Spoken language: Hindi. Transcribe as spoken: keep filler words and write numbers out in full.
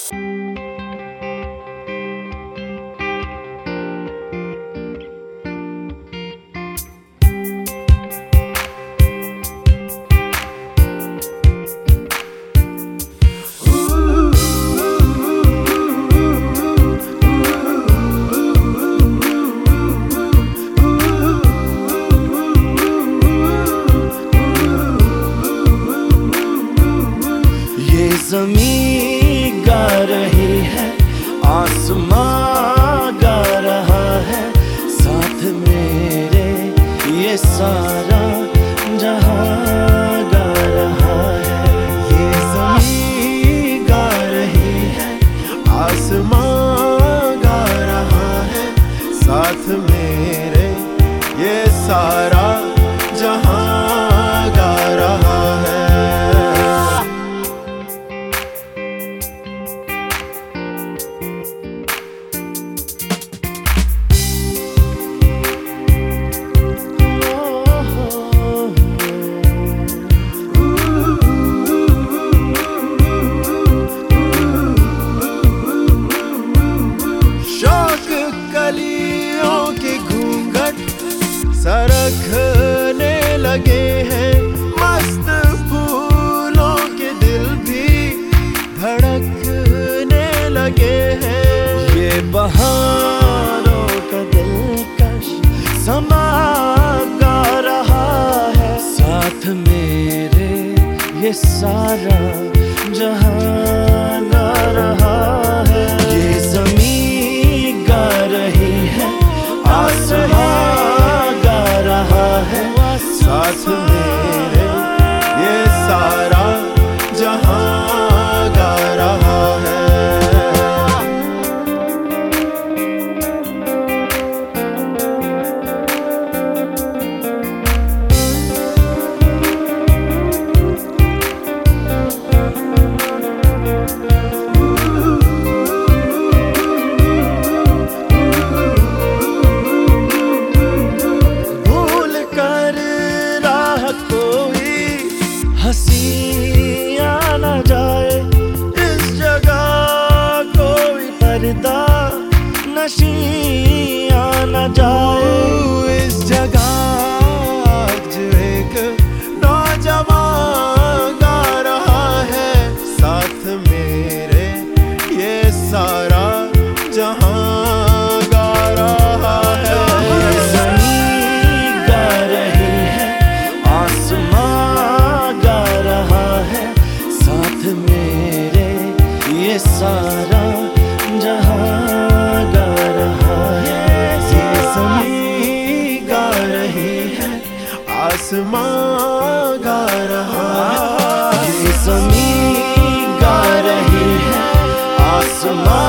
ज़मीं गा रही है, आसमां गा रहा है, साथ मेरे ये सारा जहां गा रहा है। ये ज़मीं गा रही है, आसमां गा रहा है, साथ मेरे ये सारा जहां गा रहा है। कलियों के घूंघट सरकने लगे हैं, मस्त फूलों के दिल भी धड़कने लगे हैं। ये बहारों का दिलकश समा गा रहा है, साथ मेरे ये सारा जहां गा रहा है। ये ज़मीं गा रही है, आसमां गा रहा है, साथ मेरे ये सारा जहां गा रहा है। हंसी आ न जाए इस जगह, कोई पर्दा नशी आ न जाए इस जगह। आज एक नौजवान गा रहा है, साथ मेरे ये सारा जहां गा रहा है। ये ज़मीं गा रही है, आसमां गा रहा है, साथ मेरे ये सारा जहां गा रहा है। ये ज़मीं गा रही है, आसमां गा रहा है, ये ज़मीं गा रही है, आसमां